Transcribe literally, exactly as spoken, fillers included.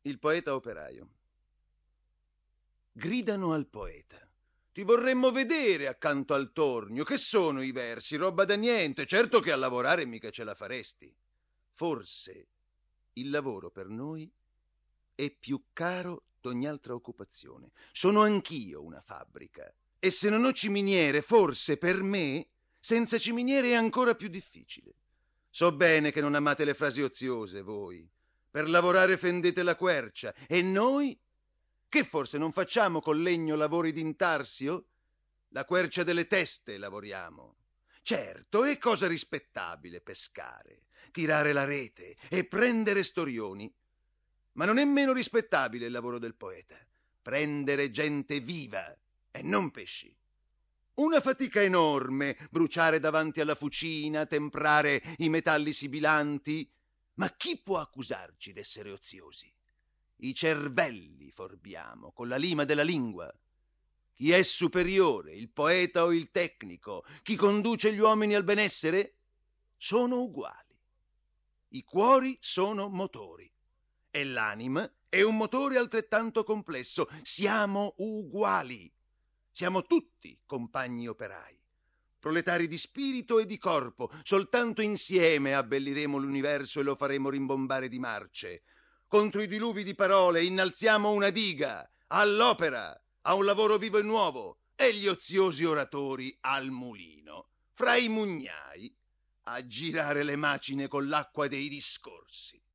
Il poeta operaio. Gridano al poeta: ti vorremmo vedere accanto al tornio. Che sono i versi? Roba da niente. Certo che a lavorare mica ce la faresti. Forse il lavoro per noi è più caro d'ogni altra occupazione. Sono anch'io una fabbrica, e se non ho ciminiere, forse per me senza ciminiere è ancora più difficile. So bene che non amate le frasi oziose voi. Per lavorare fendete la quercia, e noi? Che forse non facciamo col legno lavori d'intarsio? La quercia delle teste lavoriamo. Certo, è cosa rispettabile pescare, tirare la rete e prendere storioni. Ma non è meno rispettabile il lavoro del poeta: prendere gente viva e non pesci. Una fatica enorme bruciare davanti alla fucina, temprare i metalli sibilanti. Ma chi può accusarci d'essere oziosi? I cervelli forbiamo con la lima della lingua. Chi è superiore, il poeta o il tecnico? Chi conduce gli uomini al benessere? Sono uguali. I cuori sono motori e l'anima è un motore altrettanto complesso. Siamo uguali. Siamo tutti compagni operai, proletari di spirito e di corpo. Soltanto insieme abbelliremo l'universo e lo faremo rimbombare di marce. Contro i diluvi di parole innalziamo una diga, all'opera, a un lavoro vivo e nuovo, e gli oziosi oratori al mulino, fra i mugnai, a girare le macine con l'acqua dei discorsi.